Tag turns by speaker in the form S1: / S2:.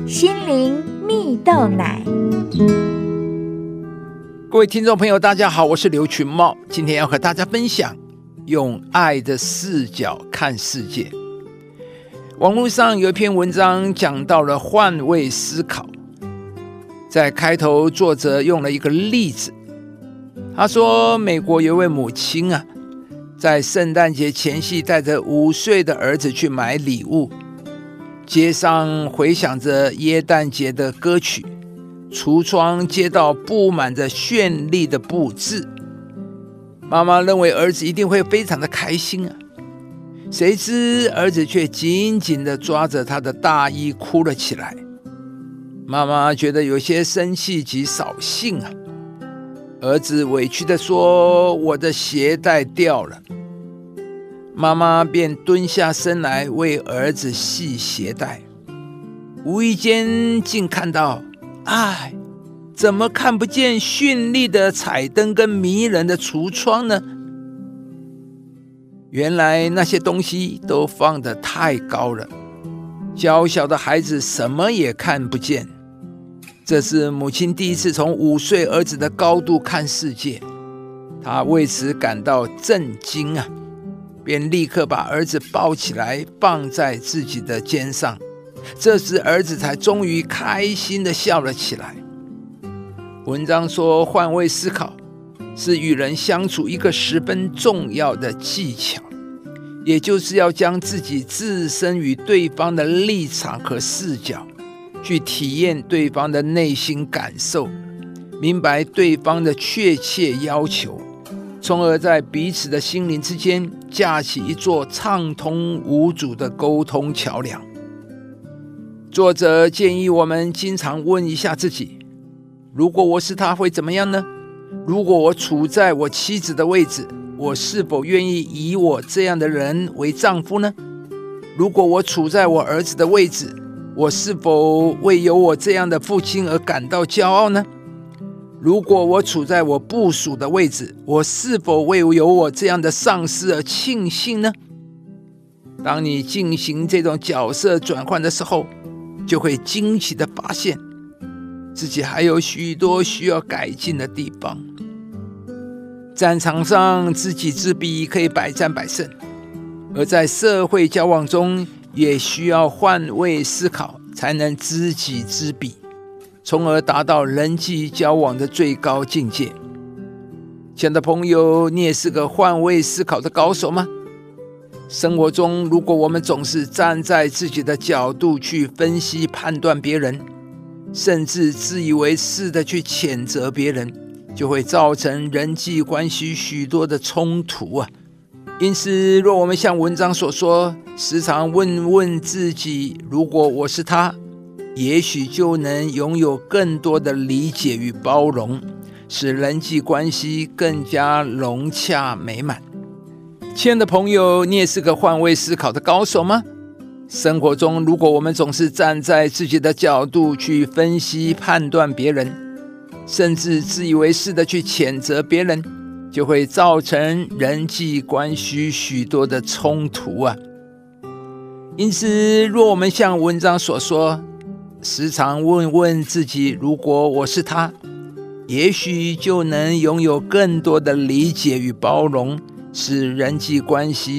S1: 心灵蜜豆奶。
S2: 各位听众朋友大家好，我是刘群茂，今天要和大家分享用爱的视角看世界。网络上有一篇文章讲到了换位思考，在开头作者用了一个例子，他说美国有一位母亲在圣诞节前夕带着5岁的儿子去买礼物，街上回响着耶诞节的歌曲，橱窗街道布满着绚丽的布置。妈妈认为儿子一定会非常的开心谁知儿子却紧紧地抓着他的大衣哭了起来。妈妈觉得有些生气及扫兴儿子委屈地说：“我的鞋带掉了。”妈妈便蹲下身来为儿子系鞋带，无意间竟看到，怎么看不见绚丽的彩灯跟迷人的橱窗呢？原来那些东西都放得太高了，娇小的孩子什么也看不见。这是母亲第一次从5岁儿子的高度看世界，她为此感到震惊便立刻把儿子抱起来放在自己的肩上。这时儿子才终于开心地笑了起来。文章说，换位思考是与人相处一个十分重要的技巧，也就是要将自己置身于对方的立场和视角，去体验对方的内心感受，明白对方的确切要求，从而在彼此的心灵之间架起一座畅通无阻的沟通桥梁。作者建议我们经常问一下自己，如果我是他会怎么样呢？如果我处在我妻子的位置，我是否愿意以我这样的人为丈夫呢？如果我处在我儿子的位置，我是否为有我这样的父亲而感到骄傲呢？如果我处在我部属的位置，我是否为有我这样的上司而庆幸呢？当你进行这种角色转换的时候，就会惊奇地发现自己还有许多需要改进的地方。战场上知己知彼可以百战百胜，而在社会交往中也需要换位思考，才能知己知彼，从而达到人际交往的最高境界。亲爱的朋友，你也是个换位思考的高手吗？生活中，如果我们总是站在自己的角度去分析判断别人，甚至自以为是的去谴责别人，就会造成人际关系许多的冲突因此，若我们像文章所说，时常问问自己，如果我是他，也许就能拥有更多的理解与包容，使人际关系更加融洽美满。亲爱的朋友，你也是个换位思考的高手吗？生活中，如果我们总是站在自己的角度去分析判断别人，甚至自以为是的去谴责别人，就会造成人际关系许多的冲突因此，若我们像文章所说，时常问问自己，如果我是他，也许就能拥有更多的理解与包容，使人际关系